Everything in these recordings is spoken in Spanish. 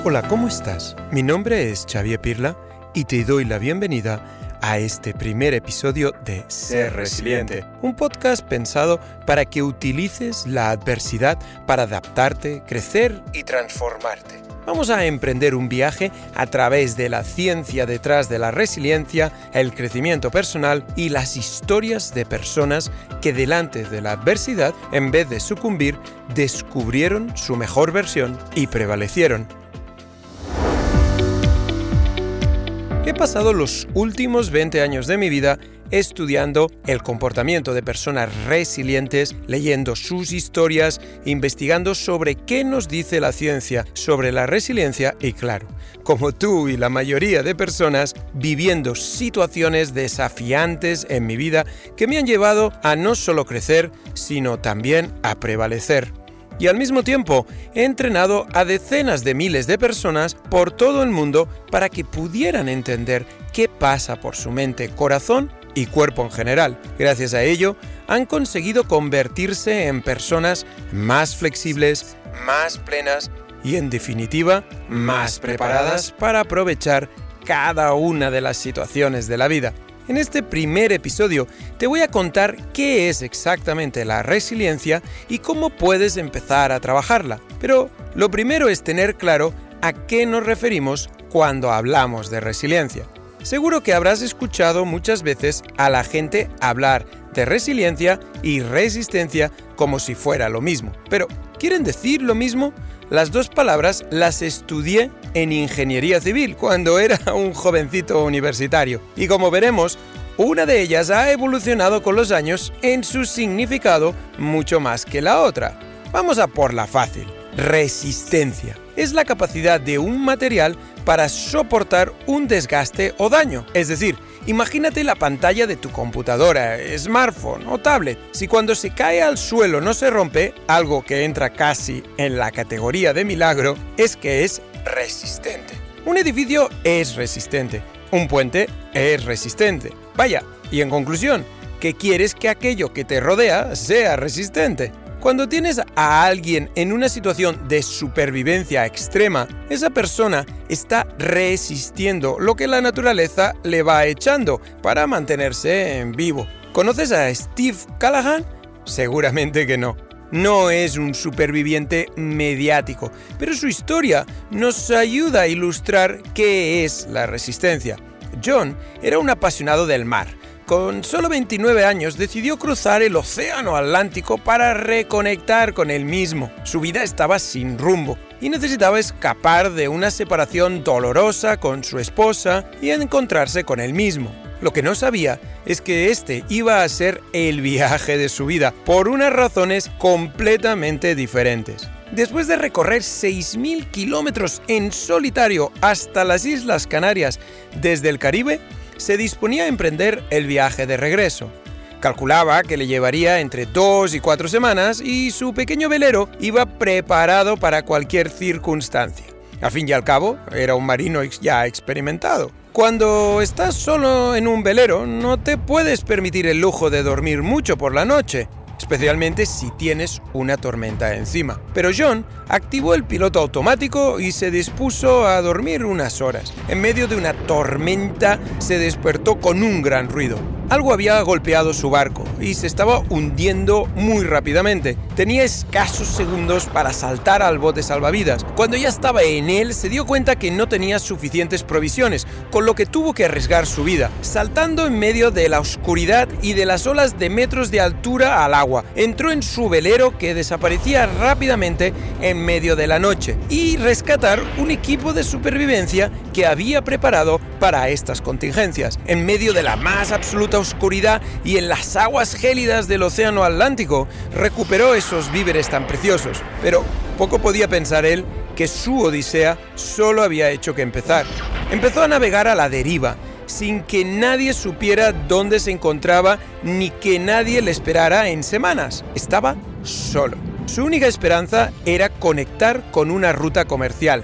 Hola, ¿cómo estás? Mi nombre es Xavier Pirla y te doy la bienvenida a este primer episodio de Ser Resiliente, un podcast pensado para que utilices la adversidad para adaptarte, crecer y transformarte. Vamos a emprender un viaje a través de la ciencia detrás de la resiliencia, el crecimiento personal y las historias de personas que delante de la adversidad, en vez de sucumbir, descubrieron su mejor versión y prevalecieron. He pasado los últimos 20 años de mi vida estudiando el comportamiento de personas resilientes, leyendo sus historias, investigando sobre qué nos dice la ciencia sobre la resiliencia y, claro, como tú y la mayoría de personas, viviendo situaciones desafiantes en mi vida que me han llevado a no solo crecer, sino también a prevalecer. Y al mismo tiempo, he entrenado a decenas de miles de personas por todo el mundo para que pudieran entender qué pasa por su mente, corazón y cuerpo en general. Gracias a ello, han conseguido convertirse en personas más flexibles, más plenas y, en definitiva, más preparadas para aprovechar cada una de las situaciones de la vida. En este primer episodio te voy a contar qué es exactamente la resiliencia y cómo puedes empezar a trabajarla. Pero lo primero es tener claro a qué nos referimos cuando hablamos de resiliencia. Seguro que habrás escuchado muchas veces a la gente hablar de resiliencia y resistencia como si fuera lo mismo. Pero, ¿quieren decir lo mismo? Las dos palabras las estudié en ingeniería civil cuando era un jovencito universitario. Y como veremos, una de ellas ha evolucionado con los años en su significado mucho más que la otra. Vamos a por la fácil. Resistencia. Es la capacidad de un material para soportar un desgaste o daño. Es decir, imagínate la pantalla de tu computadora, smartphone o tablet. Si cuando se cae al suelo no se rompe, algo que entra casi en la categoría de milagro, es que es resistente. Un edificio es resistente. Un puente es resistente. Vaya, y en conclusión, ¿qué quieres que aquello que te rodea sea resistente? Cuando tienes a alguien en una situación de supervivencia extrema, esa persona está resistiendo lo que la naturaleza le va echando para mantenerse en vivo. ¿Conoces a Steve Callaghan? Seguramente que no. No es un superviviente mediático, pero su historia nos ayuda a ilustrar qué es la resistencia. John era un apasionado del mar. Con solo 29 años decidió cruzar el océano Atlántico para reconectar con él mismo. Su vida estaba sin rumbo y necesitaba escapar de una separación dolorosa con su esposa y encontrarse con él mismo. Lo que no sabía es que este iba a ser el viaje de su vida por unas razones completamente diferentes. Después de recorrer 6.000 kilómetros en solitario hasta las Islas Canarias desde el Caribe, se disponía a emprender el viaje de regreso. Calculaba que le llevaría entre 2 y 4 semanas y su pequeño velero iba preparado para cualquier circunstancia. Al fin y al cabo, era un marino ya experimentado. Cuando estás solo en un velero, no te puedes permitir el lujo de dormir mucho por la noche, especialmente si tienes una tormenta encima. Pero John activó el piloto automático y se dispuso a dormir unas horas. En medio de una tormenta se despertó con un gran ruido. Algo había golpeado su barco y se estaba hundiendo muy rápidamente. Tenía escasos segundos para saltar al bote salvavidas. Cuando ya estaba en él, se dio cuenta que no tenía suficientes provisiones, con lo que tuvo que arriesgar su vida. Saltando en medio de la oscuridad y de las olas de metros de altura al agua, entró en su velero que desaparecía rápidamente en medio de la noche y rescatar un equipo de supervivencia que había preparado para estas contingencias. En medio de la más absoluta oscuridad y en las aguas gélidas del océano Atlántico, recuperó esos víveres tan preciosos. Pero poco podía pensar él que su odisea solo había hecho que empezar. Empezó a navegar a la deriva, sin que nadie supiera dónde se encontraba ni que nadie le esperara en semanas. Estaba solo. Su única esperanza era conectar con una ruta comercial.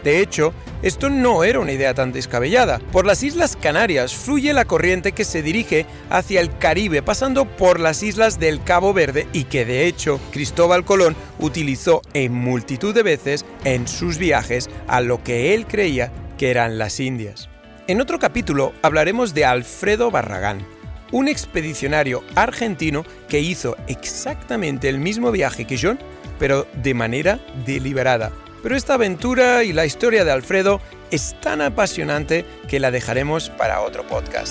De hecho, esto no era una idea tan descabellada. Por las Islas Canarias fluye la corriente que se dirige hacia el Caribe, pasando por las islas del Cabo Verde y que de hecho Cristóbal Colón utilizó en multitud de veces en sus viajes a lo que él creía que eran las Indias. En otro capítulo hablaremos de Alfredo Barragán, un expedicionario argentino que hizo exactamente el mismo viaje que John, pero de manera deliberada. Pero esta aventura y la historia de Alfredo es tan apasionante que la dejaremos para otro podcast.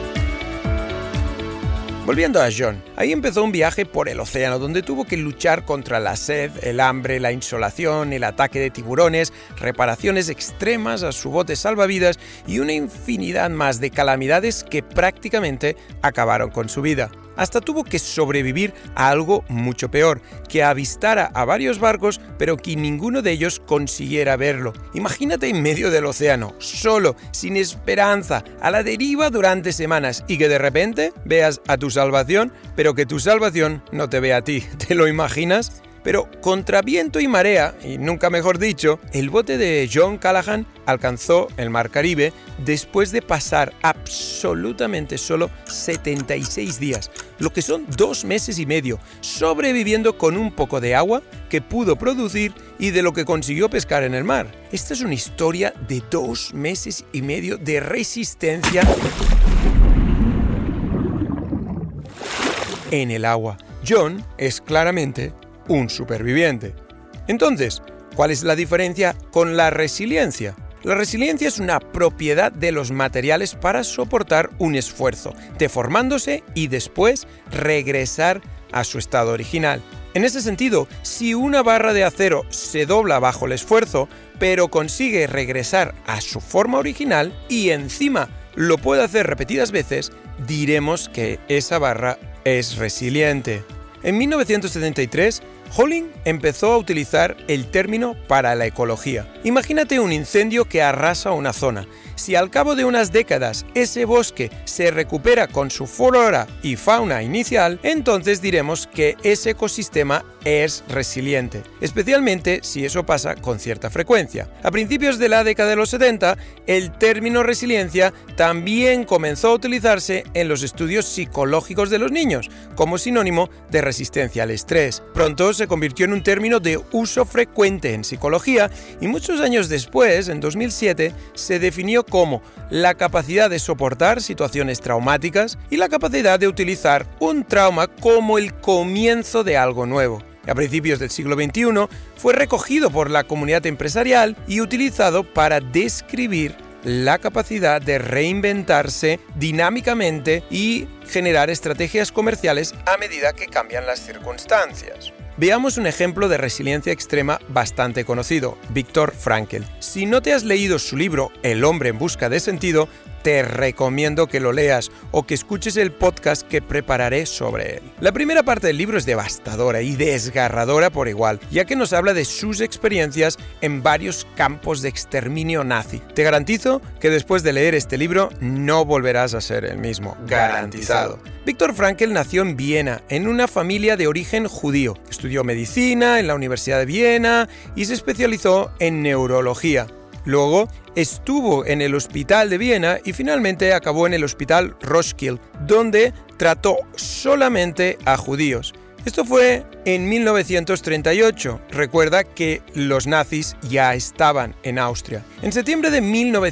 Volviendo a John, ahí empezó un viaje por el océano donde tuvo que luchar contra la sed, el hambre, la insolación, el ataque de tiburones, reparaciones extremas a su bote salvavidas y una infinidad más de calamidades que prácticamente acabaron con su vida. Hasta tuvo que sobrevivir a algo mucho peor, que avistara a varios barcos pero que ninguno de ellos consiguiera verlo. Imagínate en medio del océano, solo, sin esperanza, a la deriva durante semanas y que de repente veas a tu salvación, pero que tu salvación no te vea a ti. ¿Te lo imaginas? Pero contra viento y marea, y nunca mejor dicho, el bote de John Callaghan alcanzó el Mar Caribe después de pasar absolutamente solo 76 días, lo que son 2 meses y medio, sobreviviendo con un poco de agua que pudo producir y de lo que consiguió pescar en el mar. Esta es una historia de 2 meses y medio de resistencia en el agua. John es claramente un superviviente. Entonces, ¿cuál es la diferencia con la resiliencia? La resiliencia es una propiedad de los materiales para soportar un esfuerzo, deformándose y después regresar a su estado original. En ese sentido, si una barra de acero se dobla bajo el esfuerzo, pero consigue regresar a su forma original y encima lo puede hacer repetidas veces, diremos que esa barra es resiliente. En 1973, Holling empezó a utilizar el término para la ecología. Imagínate un incendio que arrasa una zona. Si al cabo de unas décadas ese bosque se recupera con su flora y fauna inicial, entonces diremos que ese ecosistema es resiliente, especialmente si eso pasa con cierta frecuencia. A principios de la década de los 70, el término resiliencia también comenzó a utilizarse en los estudios psicológicos de los niños, como sinónimo de resistencia al estrés. Pronto se convirtió en un término de uso frecuente en psicología y muchos años después, en 2007, se definió como la capacidad de soportar situaciones traumáticas y la capacidad de utilizar un trauma como el comienzo de algo nuevo. A principios del siglo XXI fue recogido por la comunidad empresarial y utilizado para describir la capacidad de reinventarse dinámicamente y generar estrategias comerciales a medida que cambian las circunstancias. Veamos un ejemplo de resiliencia extrema bastante conocido, Viktor Frankl. Si no te has leído su libro El hombre en busca de sentido, te recomiendo que lo leas o que escuches el podcast que prepararé sobre él. La primera parte del libro es devastadora y desgarradora por igual, ya que nos habla de sus experiencias en varios campos de exterminio nazi. Te garantizo que después de leer este libro no volverás a ser el mismo, garantizado. Viktor Frankl nació en Viena, en una familia de origen judío. Estudió medicina en la Universidad de Viena y se especializó en neurología. Luego estuvo en el Hospital de Viena y finalmente acabó en el Hospital Roskilde, donde trató solamente a judíos. Esto fue en 1938. Recuerda que los nazis ya estaban en Austria. En septiembre de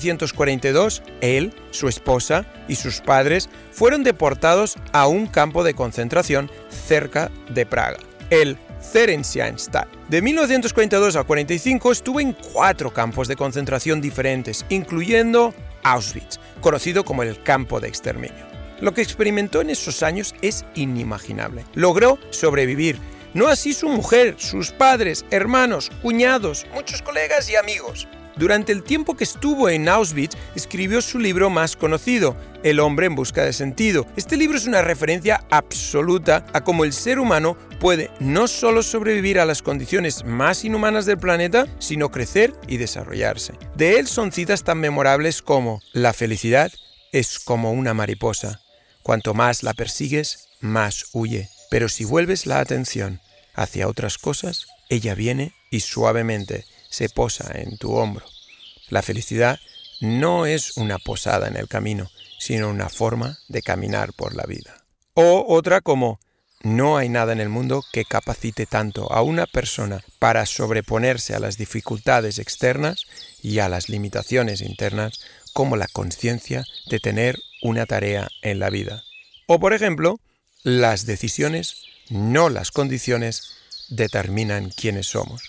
1942, él, su esposa y sus padres fueron deportados a un campo de concentración cerca de Praga, el Theresienstadt. De 1942 a 45 estuvo en 4 campos de concentración diferentes, incluyendo Auschwitz, conocido como el campo de exterminio. Lo que experimentó en esos años es inimaginable. Logró sobrevivir, no así su mujer, sus padres, hermanos, cuñados, muchos colegas y amigos. Durante el tiempo que estuvo en Auschwitz, escribió su libro más conocido, El hombre en busca de sentido. Este libro es una referencia absoluta a cómo el ser humano puede no solo sobrevivir a las condiciones más inhumanas del planeta, sino crecer y desarrollarse. De él son citas tan memorables como: la felicidad es como una mariposa. Cuanto más la persigues, más huye. Pero si vuelves la atención hacia otras cosas, ella viene y suavemente se posa en tu hombro. La felicidad no es una posada en el camino, sino una forma de caminar por la vida. O otra como: no hay nada en el mundo que capacite tanto a una persona para sobreponerse a las dificultades externas y a las limitaciones internas como la conciencia de tener una tarea en la vida. O, por ejemplo, las decisiones, no las condiciones, determinan quiénes somos.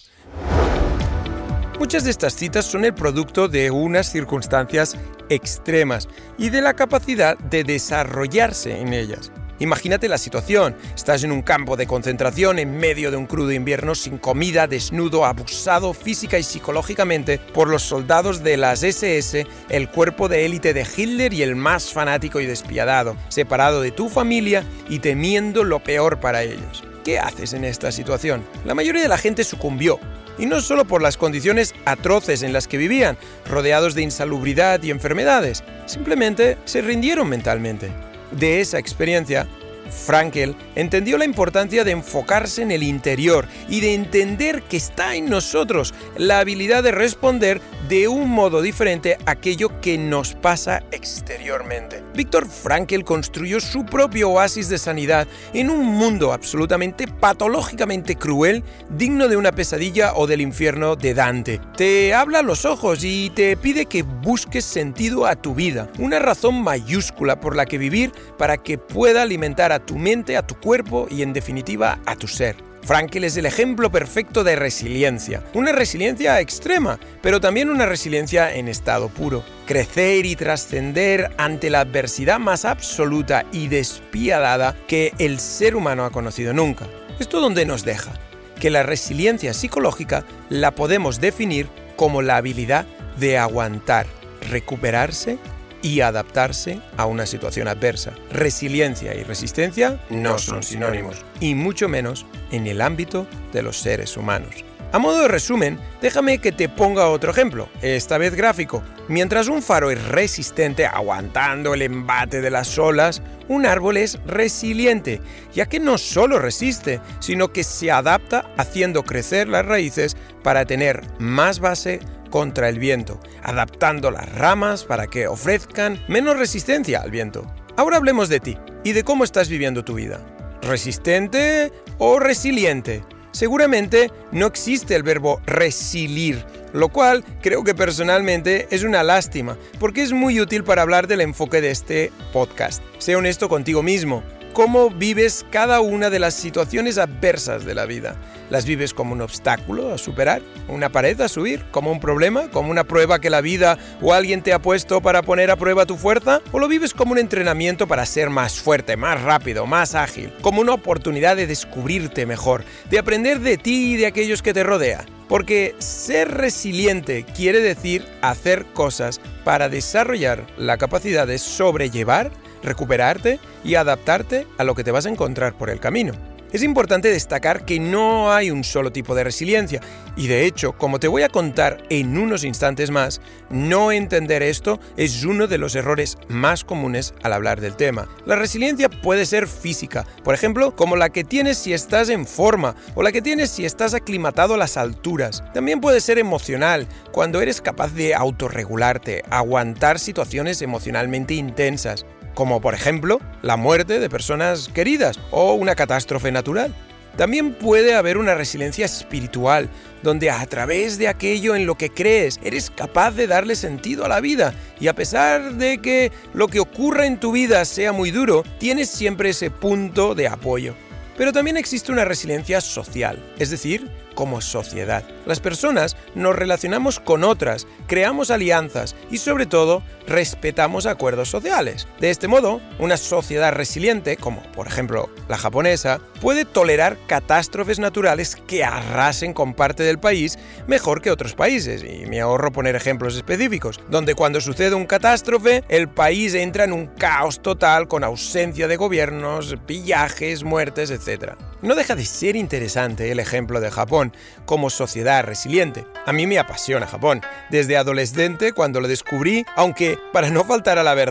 Muchas de estas citas son el producto de unas circunstancias extremas y de la capacidad de desarrollarse en ellas. Imagínate la situación: estás en un campo de concentración en medio de un crudo invierno, sin comida, desnudo, abusado física y psicológicamente por los soldados de las SS, el cuerpo de élite de Hitler y el más fanático y despiadado, separado de tu familia y temiendo lo peor para ellos. ¿Qué haces en esta situación? La mayoría de la gente sucumbió. Y no solo por las condiciones atroces en las que vivían, rodeados de insalubridad y enfermedades, simplemente se rindieron mentalmente. De esa experiencia, Frankl entendió la importancia de enfocarse en el interior y de entender que está en nosotros la habilidad de responder de un modo diferente a aquello que nos pasa exteriormente. Viktor Frankl construyó su propio oasis de sanidad en un mundo absolutamente patológicamente cruel, digno de una pesadilla o del infierno de Dante. Te habla a los ojos y te pide que busques sentido a tu vida, una razón mayúscula por la que vivir para que pueda alimentar a tu mente, a tu cuerpo y, en definitiva, a tu ser. Frankl es el ejemplo perfecto de resiliencia, una resiliencia extrema, pero también una resiliencia en estado puro. Crecer y trascender ante la adversidad más absoluta y despiadada que el ser humano ha conocido nunca. ¿Esto dónde nos deja? Que la resiliencia psicológica la podemos definir como la habilidad de aguantar, recuperarse y adaptarse a una situación adversa. Resiliencia y resistencia no son sinónimos, y mucho menos en el ámbito de los seres humanos. A modo de resumen, déjame que te ponga otro ejemplo, esta vez gráfico. Mientras un faro es resistente aguantando el embate de las olas, un árbol es resiliente, ya que no solo resiste, sino que se adapta haciendo crecer las raíces para tener más base contra el viento, adaptando las ramas para que ofrezcan menos resistencia al viento. Ahora hablemos de ti y de cómo estás viviendo tu vida. ¿Resistente o resiliente? Seguramente no existe el verbo resilir, lo cual creo que personalmente es una lástima, porque es muy útil para hablar del enfoque de este podcast. Sé honesto contigo mismo. ¿Cómo vives cada una de las situaciones adversas de la vida? ¿Las vives como un obstáculo a superar? ¿Una pared a subir? ¿Como un problema? ¿Como una prueba que la vida o alguien te ha puesto para poner a prueba tu fuerza? ¿O lo vives como un entrenamiento para ser más fuerte, más rápido, más ágil? ¿Como una oportunidad de descubrirte mejor, de aprender de ti y de aquellos que te rodean? Porque ser resiliente quiere decir hacer cosas para desarrollar la capacidad de sobrellevar, recuperarte y adaptarte a lo que te vas a encontrar por el camino. Es importante destacar que no hay un solo tipo de resiliencia y, de hecho, como te voy a contar en unos instantes más, no entender esto es uno de los errores más comunes al hablar del tema. La resiliencia puede ser física, por ejemplo, como la que tienes si estás en forma o la que tienes si estás aclimatado a las alturas. También puede ser emocional, cuando eres capaz de autorregularte, aguantar situaciones emocionalmente intensas, como por ejemplo la muerte de personas queridas o una catástrofe natural. También puede haber una resiliencia espiritual, donde a través de aquello en lo que crees eres capaz de darle sentido a la vida y, a pesar de que lo que ocurra en tu vida sea muy duro, tienes siempre ese punto de apoyo. Pero también existe una resiliencia social, es decir, como sociedad. Las personas nos relacionamos con otras, creamos alianzas y, sobre todo, respetamos acuerdos sociales. De este modo, una sociedad resiliente, como por ejemplo la japonesa, puede tolerar catástrofes naturales que arrasen con parte del país mejor que otros países, y me ahorro poner ejemplos específicos, donde cuando sucede un catástrofe, el país entra en un caos total con ausencia de gobiernos, pillajes, muertes, etc. No deja de ser interesante el ejemplo de Japón como sociedad resiliente. A mí me apasiona Japón. Desde adolescente, cuando lo descubrí, aunque para no faltar a la verdad,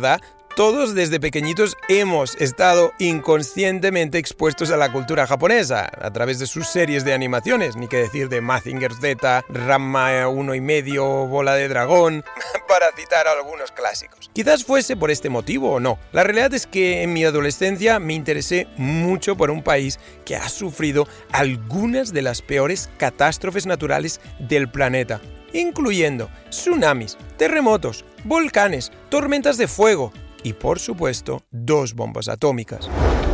Todos desde pequeñitos hemos estado inconscientemente expuestos a la cultura japonesa a través de sus series de animaciones, ni que decir de Mazinger Z, Ranma 1,5, Bola de Dragón, para citar algunos clásicos. Quizás fuese por este motivo o no. La realidad es que en mi adolescencia me interesé mucho por un país que ha sufrido algunas de las peores catástrofes naturales del planeta, incluyendo tsunamis, terremotos, volcanes, tormentas de fuego y, por supuesto, 2 bombas atómicas.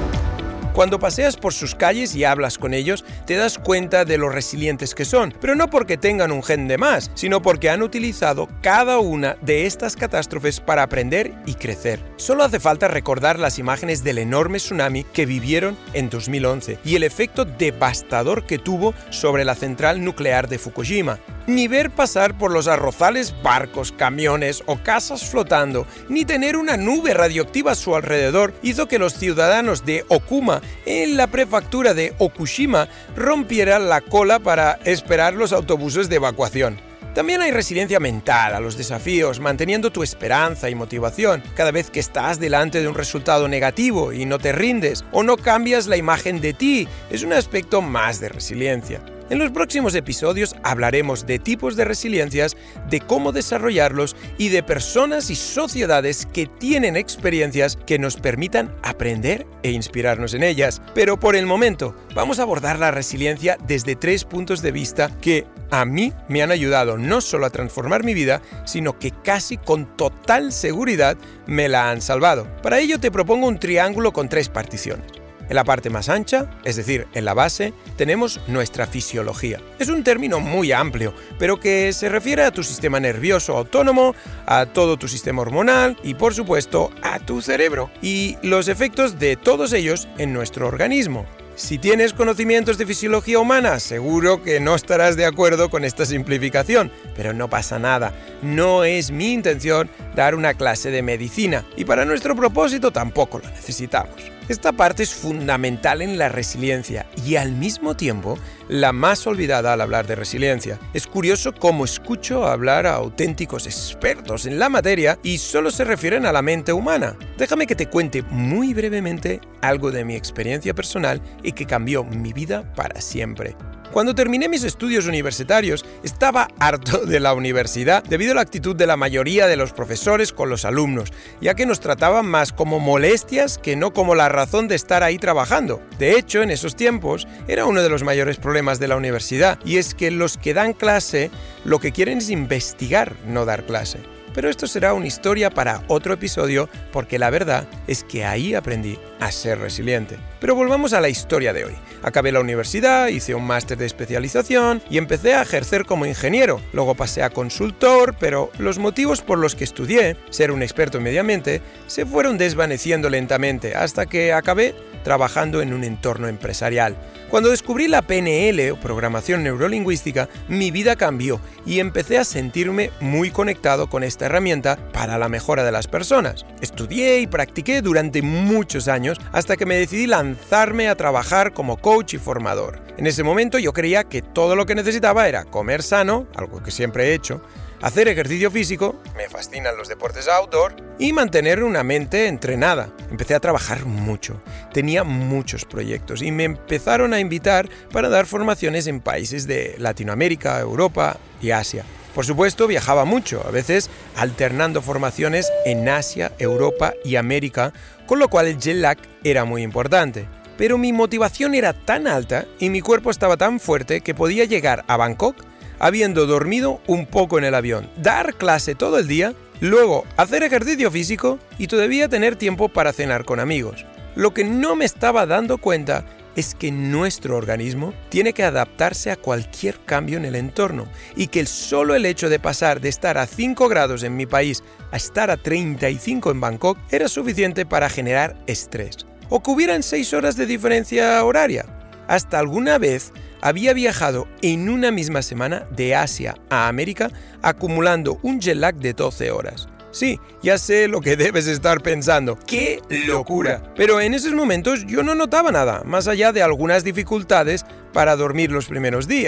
Cuando paseas por sus calles y hablas con ellos, te das cuenta de lo resilientes que son, pero no porque tengan un gen de más, sino porque han utilizado cada una de estas catástrofes para aprender y crecer. Solo hace falta recordar las imágenes del enorme tsunami que vivieron en 2011 y el efecto devastador que tuvo sobre la central nuclear de Fukushima. Ni ver pasar por los arrozales barcos, camiones o casas flotando, ni tener una nube radioactiva a su alrededor hizo que los ciudadanos de Okuma, en la prefectura de Okushima, rompieran la cola para esperar los autobuses de evacuación. También hay resiliencia mental a los desafíos, manteniendo tu esperanza y motivación cada vez que estás delante de un resultado negativo y no te rindes o no cambias la imagen de ti. Es un aspecto más de resiliencia. En los próximos episodios hablaremos de tipos de resiliencias, de cómo desarrollarlos y de personas y sociedades que tienen experiencias que nos permitan aprender e inspirarnos en ellas. Pero por el momento, vamos a abordar la resiliencia desde 3 puntos de vista que a mí me han ayudado no solo a transformar mi vida, sino que casi con total seguridad me la han salvado. Para ello te propongo un triángulo con 3 particiones. En la parte más ancha, es decir, en la base, tenemos nuestra fisiología. Es un término muy amplio, pero que se refiere a tu sistema nervioso autónomo, a todo tu sistema hormonal y, por supuesto, a tu cerebro y los efectos de todos ellos en nuestro organismo. Si tienes conocimientos de fisiología humana, seguro que no estarás de acuerdo con esta simplificación, pero no pasa nada. No es mi intención dar una clase de medicina y para nuestro propósito tampoco lo necesitamos. Esta parte es fundamental en la resiliencia y al mismo tiempo la más olvidada al hablar de resiliencia. Es curioso cómo escucho hablar a auténticos expertos en la materia y solo se refieren a la mente humana. Déjame que te cuente muy brevemente algo de mi experiencia personal y que cambió mi vida para siempre. Cuando terminé mis estudios universitarios, estaba harto de la universidad debido a la actitud de la mayoría de los profesores con los alumnos, ya que nos trataban más como molestias que no como la razón de estar ahí trabajando. De hecho, en esos tiempos, era uno de los mayores problemas de la universidad, y es que los que dan clase lo que quieren es investigar, no dar clase. Pero esto será una historia para otro episodio porque la verdad es que ahí aprendí a ser resiliente. Pero volvamos a la historia de hoy. Acabé la universidad, hice un máster de especialización y empecé a ejercer como ingeniero. Luego pasé a consultor, pero los motivos por los que estudié, ser un experto en medio ambiente, se fueron desvaneciendo lentamente hasta que acabé trabajando en un entorno empresarial. Cuando descubrí la PNL o programación neurolingüística, mi vida cambió y empecé a sentirme muy conectado con esta herramienta para la mejora de las personas. Estudié y practiqué durante muchos años hasta que me decidí lanzarme a trabajar como coach y formador. En ese momento yo creía que todo lo que necesitaba era comer sano, algo que siempre he hecho, hacer ejercicio físico, me fascinan los deportes outdoor, y mantener una mente entrenada. Empecé a trabajar mucho, tenía muchos proyectos y me empezaron a invitar para dar formaciones en países de Latinoamérica, Europa y Asia. Por supuesto, viajaba mucho, a veces alternando formaciones en Asia, Europa y América, con lo cual el jet lag era muy importante. Pero mi motivación era tan alta y mi cuerpo estaba tan fuerte que podía llegar a Bangkok habiendo dormido un poco en el avión, dar clase todo el día, luego hacer ejercicio físico y todavía tener tiempo para cenar con amigos. Lo que no me estaba dando cuenta es que nuestro organismo tiene que adaptarse a cualquier cambio en el entorno y que solo el hecho de pasar de estar a 5 grados en mi país a estar a 35 en Bangkok era suficiente para generar estrés. O que hubieran 6 horas de diferencia horaria. Hasta alguna vez había viajado en una misma semana de Asia a América acumulando un jet lag de 12 horas. Sí, ya sé lo que debes estar pensando. ¡Qué locura! Pero en esos momentos yo no notaba nada, más allá de algunas dificultades para dormir los primeros días.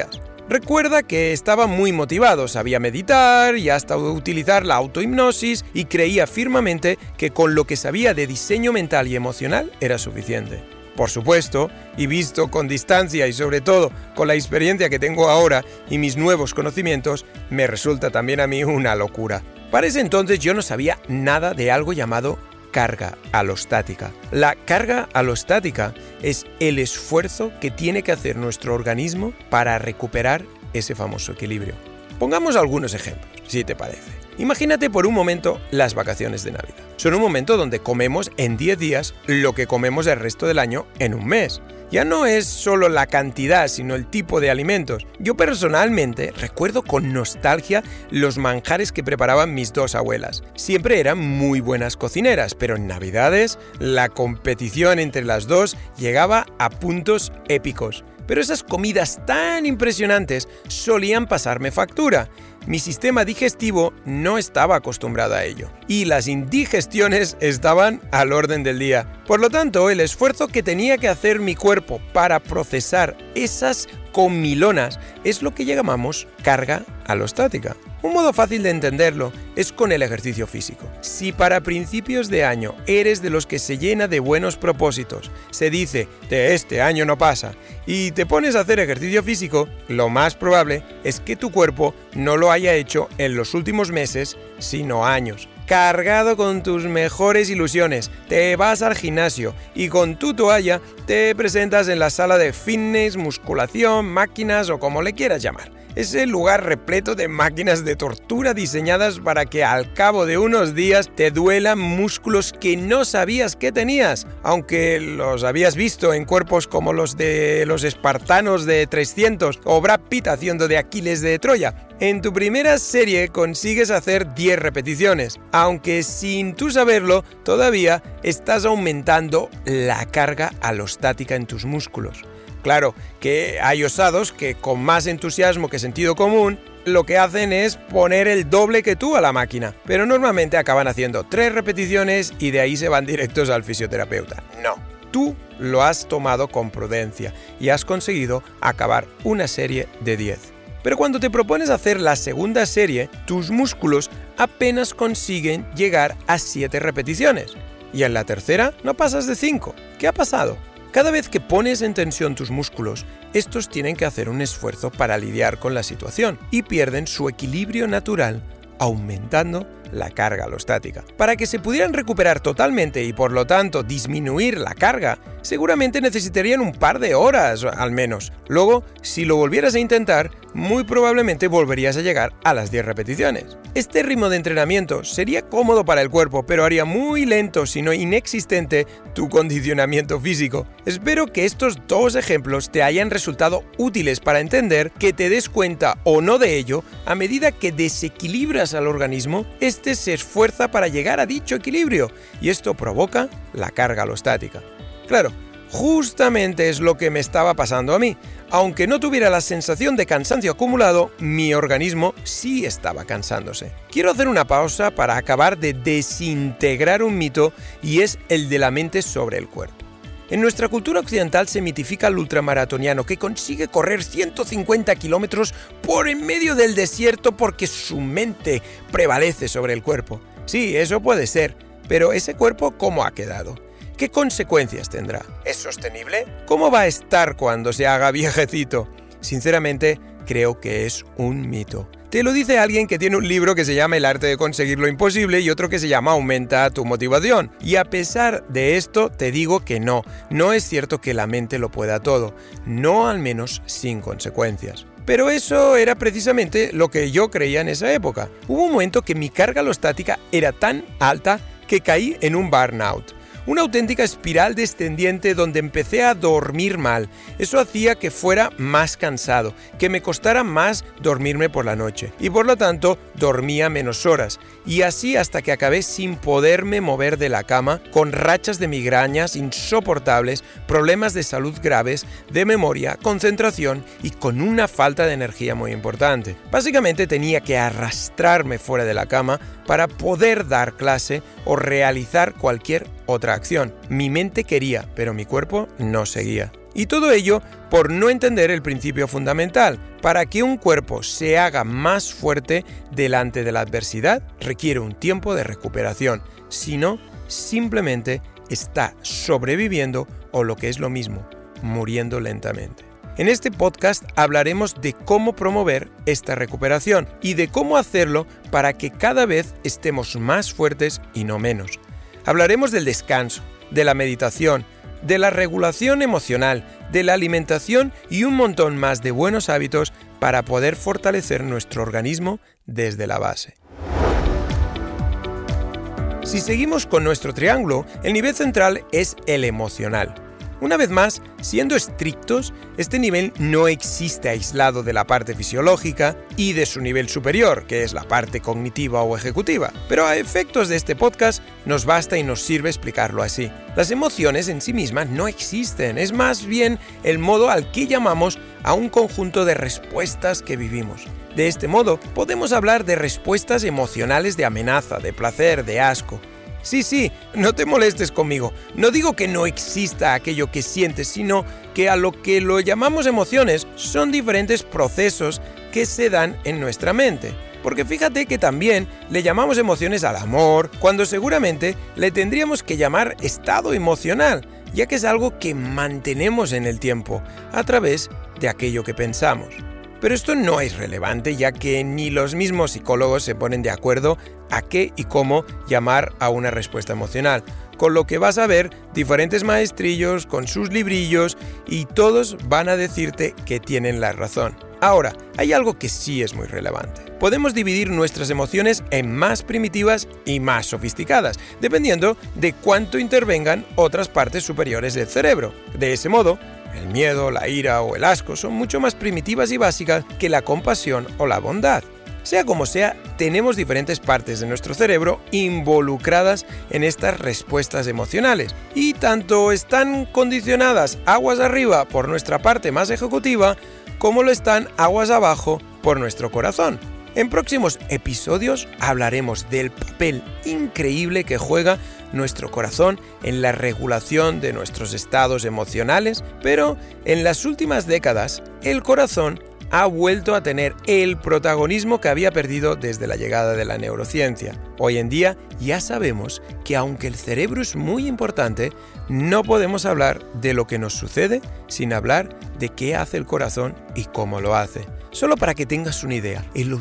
Recuerda que estaba muy motivado, sabía meditar y hasta utilizar la autohipnosis y creía firmemente que con lo que sabía de diseño mental y emocional era suficiente. Por supuesto, y visto con distancia y sobre todo con la experiencia que tengo ahora y mis nuevos conocimientos, me resulta también a mí una locura. Para ese entonces yo no sabía nada de algo llamado carga alostática. La carga alostática es el esfuerzo que tiene que hacer nuestro organismo para recuperar ese famoso equilibrio. Pongamos algunos ejemplos, si te parece. Imagínate por un momento las vacaciones de Navidad. Son un momento donde comemos en 10 días lo que comemos el resto del año en un mes. Ya no es solo la cantidad, sino el tipo de alimentos. Yo personalmente recuerdo con nostalgia los manjares que preparaban mis dos abuelas. Siempre eran muy buenas cocineras, pero en Navidades la competición entre las dos llegaba a puntos épicos. Pero esas comidas tan impresionantes solían pasarme factura. Mi sistema digestivo no estaba acostumbrado a ello, y las indigestiones estaban al orden del día. Por lo tanto, el esfuerzo que tenía que hacer mi cuerpo para procesar esas comilonas es lo que llamamos carga alostática. Un modo fácil de entenderlo es con el ejercicio físico. Si para principios de año eres de los que se llena de buenos propósitos, se dice de este año no pasa, y te pones a hacer ejercicio físico, lo más probable es que tu cuerpo no lo haya hecho en los últimos meses, sino años. Cargado con tus mejores ilusiones, te vas al gimnasio y con tu toalla te presentas en la sala de fitness, musculación, máquinas o como le quieras llamar. Es el lugar repleto de máquinas de tortura diseñadas para que al cabo de unos días te duelan músculos que no sabías que tenías, aunque los habías visto en cuerpos como los de los espartanos de 300 o Brad Pitt haciendo de Aquiles de Troya. En tu primera serie consigues hacer 10 repeticiones, aunque sin tú saberlo todavía estás aumentando la carga alostática en tus músculos. Claro que hay osados que con más entusiasmo que sentido común lo que hacen es poner el doble que tú a la máquina, pero normalmente acaban haciendo 3 repeticiones y de ahí se van directos al fisioterapeuta. No, tú lo has tomado con prudencia y has conseguido acabar una serie de 10. Pero cuando te propones hacer la segunda serie, tus músculos apenas consiguen llegar a 7 repeticiones y en la tercera no pasas de 5. ¿Qué ha pasado? Cada vez que pones en tensión tus músculos, estos tienen que hacer un esfuerzo para lidiar con la situación y pierden su equilibrio natural, aumentando la carga alostática. Para que se pudieran recuperar totalmente y por lo tanto disminuir la carga, seguramente necesitarían un par de horas al menos. Luego, si lo volvieras a intentar, muy probablemente volverías a llegar a las 10 repeticiones. Este ritmo de entrenamiento sería cómodo para el cuerpo, pero haría muy lento, si no inexistente, tu condicionamiento físico. Espero que estos 2 ejemplos te hayan resultado útiles para entender que te des cuenta o no de ello a medida que desequilibras al organismo. Este se esfuerza para llegar a dicho equilibrio y esto provoca la carga alostática. Claro, justamente es lo que me estaba pasando a mí. Aunque no tuviera la sensación de cansancio acumulado, mi organismo sí estaba cansándose. Quiero hacer una pausa para acabar de desintegrar un mito y es el de la mente sobre el cuerpo. En nuestra cultura occidental se mitifica al ultramaratoniano que consigue correr 150 kilómetros por en medio del desierto porque su mente prevalece sobre el cuerpo. Sí, eso puede ser, pero ¿ese cuerpo cómo ha quedado? ¿Qué consecuencias tendrá? ¿Es sostenible? ¿Cómo va a estar cuando se haga viejecito? Sinceramente, creo que es un mito. Te lo dice alguien que tiene un libro que se llama El arte de conseguir lo imposible y otro que se llama Aumenta tu motivación. Y a pesar de esto, te digo que no es cierto que la mente lo pueda todo, no al menos sin consecuencias. Pero eso era precisamente lo que yo creía en esa época. Hubo un momento que mi carga alostática era tan alta que caí en un burnout. Una auténtica espiral descendiente donde empecé a dormir mal. Eso hacía que fuera más cansado, que me costara más dormirme por la noche y por lo tanto dormía menos horas. Y así hasta que acabé sin poderme mover de la cama, con rachas de migrañas insoportables, problemas de salud graves, de memoria, concentración y con una falta de energía muy importante. Básicamente tenía que arrastrarme fuera de la cama para poder dar clase o realizar cualquier otra acción. Mi mente quería, pero mi cuerpo no seguía. Y todo ello por no entender el principio fundamental. Para que un cuerpo se haga más fuerte delante de la adversidad, requiere un tiempo de recuperación. Si no, simplemente está sobreviviendo o lo que es lo mismo, muriendo lentamente. En este podcast hablaremos de cómo promover esta recuperación y de cómo hacerlo para que cada vez estemos más fuertes y no menos. Hablaremos del descanso, de la meditación, de la regulación emocional, de la alimentación y un montón más de buenos hábitos para poder fortalecer nuestro organismo desde la base. Si seguimos con nuestro triángulo, el nivel central es el emocional. Una vez más, siendo estrictos, este nivel no existe aislado de la parte fisiológica y de su nivel superior, que es la parte cognitiva o ejecutiva. Pero a efectos de este podcast, nos basta y nos sirve explicarlo así. Las emociones en sí mismas no existen, es más bien el modo al que llamamos a un conjunto de respuestas que vivimos. De este modo, podemos hablar de respuestas emocionales de amenaza, de placer, de asco. Sí, no te molestes conmigo. No digo que no exista aquello que sientes, sino que a lo que lo llamamos emociones son diferentes procesos que se dan en nuestra mente. Porque fíjate que también le llamamos emociones al amor, cuando seguramente le tendríamos que llamar estado emocional, ya que es algo que mantenemos en el tiempo, a través de aquello que pensamos. Pero esto no es relevante, ya que ni los mismos psicólogos se ponen de acuerdo a qué y cómo llamar a una respuesta emocional, con lo que vas a ver diferentes maestrillos con sus librillos y todos van a decirte que tienen la razón. Ahora, hay algo que sí es muy relevante. Podemos dividir nuestras emociones en más primitivas y más sofisticadas, dependiendo de cuánto intervengan otras partes superiores del cerebro. De ese modo, el miedo, la ira o el asco son mucho más primitivas y básicas que la compasión o la bondad. Sea como sea, tenemos diferentes partes de nuestro cerebro involucradas en estas respuestas emocionales y tanto están condicionadas aguas arriba por nuestra parte más ejecutiva como lo están aguas abajo por nuestro corazón. En próximos episodios hablaremos del papel increíble que juega nuestro corazón en la regulación de nuestros estados emocionales, pero en las últimas décadas el corazón ha vuelto a tener el protagonismo que había perdido desde la llegada de la neurociencia. Hoy en día ya sabemos que aunque el cerebro es muy importante, no podemos hablar de lo que nos sucede sin hablar de qué hace el corazón y cómo lo hace. Solo para que tengas una idea, el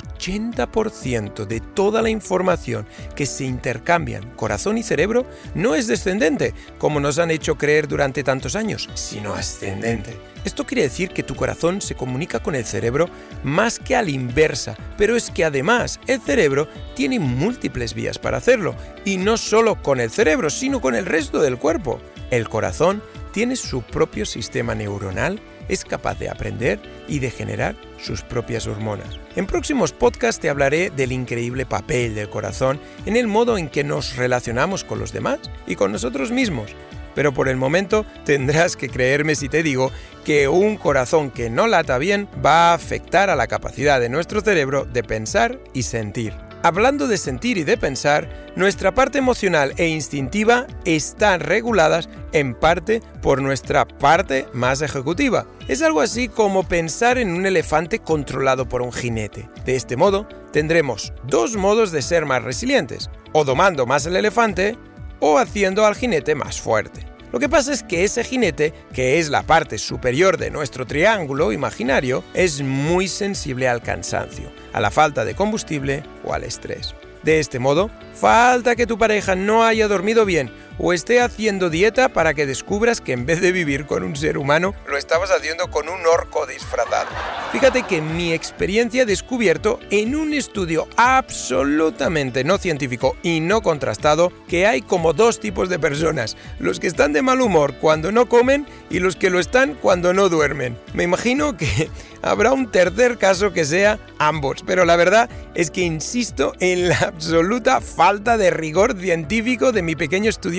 80% de toda la información que se intercambian corazón y cerebro no es descendente, como nos han hecho creer durante tantos años, sino ascendente. Esto quiere decir que tu corazón se comunica con el cerebro más que a la inversa, pero es que además el cerebro tiene múltiples vías para hacerlo, y no solo con el cerebro, sino con el resto del cuerpo. El corazón tiene su propio sistema neuronal, es capaz de aprender y de generar sus propias hormonas. En próximos podcasts te hablaré del increíble papel del corazón en el modo en que nos relacionamos con los demás y con nosotros mismos. Pero por el momento tendrás que creerme si te digo que un corazón que no lata bien va a afectar a la capacidad de nuestro cerebro de pensar y sentir. Hablando de sentir y de pensar, nuestra parte emocional e instintiva están reguladas en parte por nuestra parte más ejecutiva. Es algo así como pensar en un elefante controlado por un jinete. De este modo, tendremos dos modos de ser más resilientes, o domando más el elefante, o haciendo al jinete más fuerte. Lo que pasa es que ese jinete, que es la parte superior de nuestro triángulo imaginario, es muy sensible al cansancio, a la falta de combustible o al estrés. De este modo, falta que tu pareja no haya dormido bien o esté haciendo dieta para que descubras que en vez de vivir con un ser humano, lo estabas haciendo con un orco disfrazado. Fíjate que en mi experiencia he descubierto en un estudio absolutamente no científico y no contrastado que hay como dos tipos de personas, los que están de mal humor cuando no comen y los que lo están cuando no duermen. Me imagino que habrá un tercer caso que sea ambos, pero la verdad es que insisto en la absoluta falta de rigor científico de mi pequeño estudio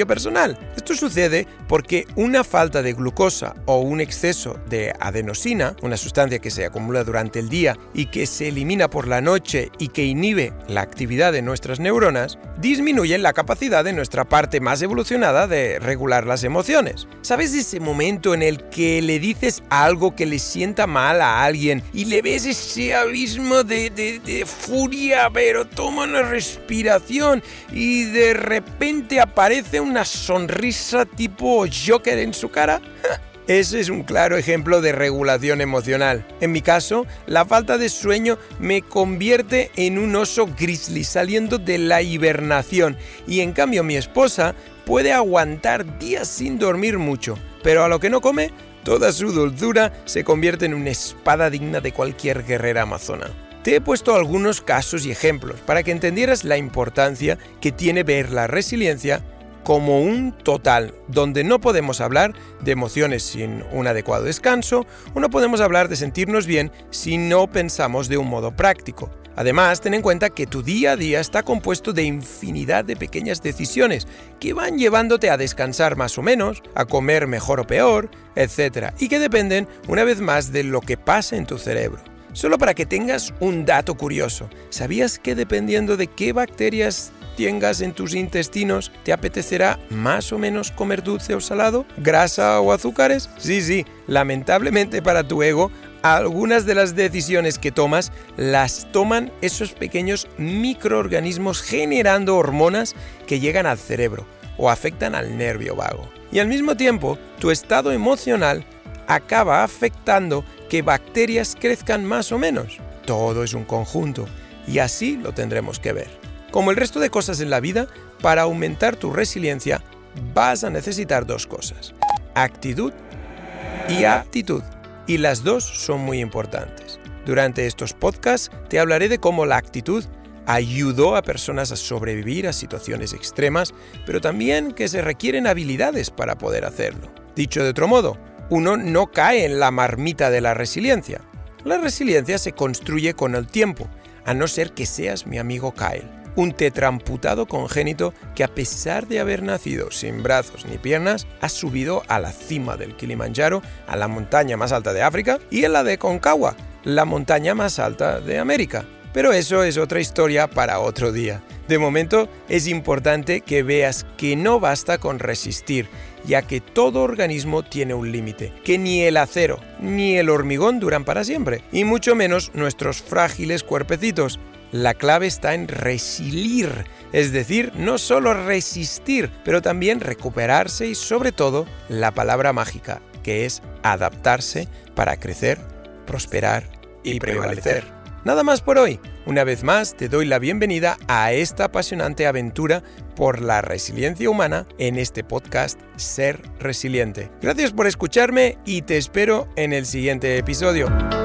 personal. Esto sucede porque una falta de glucosa o un exceso de adenosina, una sustancia que se acumula durante el día y que se elimina por la noche y que inhibe la actividad de nuestras neuronas, disminuyen la capacidad de nuestra parte más evolucionada de regular las emociones. ¿Sabes ese momento en el que le dices algo que le sienta mal a alguien y le ves ese abismo de furia, pero toma una respiración y de repente aparece una sonrisa tipo Joker en su cara? Ese es un claro ejemplo de regulación emocional. En mi caso, la falta de sueño me convierte en un oso grizzly saliendo de la hibernación y en cambio mi esposa puede aguantar días sin dormir mucho, pero a lo que no come, toda su dulzura se convierte en una espada digna de cualquier guerrera amazona. Te he puesto algunos casos y ejemplos para que entendieras la importancia que tiene ver la resiliencia como un total, donde no podemos hablar de emociones sin un adecuado descanso, o no podemos hablar de sentirnos bien si no pensamos de un modo práctico. Además, ten en cuenta que tu día a día está compuesto de infinidad de pequeñas decisiones que van llevándote a descansar más o menos, a comer mejor o peor, etc. y que dependen, una vez más, de lo que pasa en tu cerebro. Solo para que tengas un dato curioso, ¿sabías que dependiendo de qué bacterias tengas en tus intestinos, te apetecerá más o menos comer dulce o salado, grasa o azúcares? Sí, lamentablemente para tu ego, algunas de las decisiones que tomas las toman esos pequeños microorganismos generando hormonas que llegan al cerebro o afectan al nervio vago. Y al mismo tiempo, tu estado emocional acaba afectando que bacterias crezcan más o menos. Todo es un conjunto y así lo tendremos que ver. Como el resto de cosas en la vida, para aumentar tu resiliencia vas a necesitar dos cosas: actitud y aptitud. Y las dos son muy importantes. Durante estos podcasts te hablaré de cómo la actitud ayudó a personas a sobrevivir a situaciones extremas, pero también que se requieren habilidades para poder hacerlo. Dicho de otro modo, uno no cae en la marmita de la resiliencia. La resiliencia se construye con el tiempo, a no ser que seas mi amigo Kyle, un tetraamputado congénito que a pesar de haber nacido sin brazos ni piernas, ha subido a la cima del Kilimanjaro, a la montaña más alta de África, y en la de Concagua, la montaña más alta de América. Pero eso es otra historia para otro día. De momento, es importante que veas que no basta con resistir, ya que todo organismo tiene un límite, que ni el acero ni el hormigón duran para siempre, y mucho menos nuestros frágiles cuerpecitos. La clave está en resilir, es decir, no solo resistir, pero también recuperarse y sobre todo la palabra mágica, que es adaptarse para crecer, prosperar y prevalecer. Nada más por hoy. Una vez más te doy la bienvenida a esta apasionante aventura por la resiliencia humana en este podcast Ser Resiliente. Gracias por escucharme y te espero en el siguiente episodio.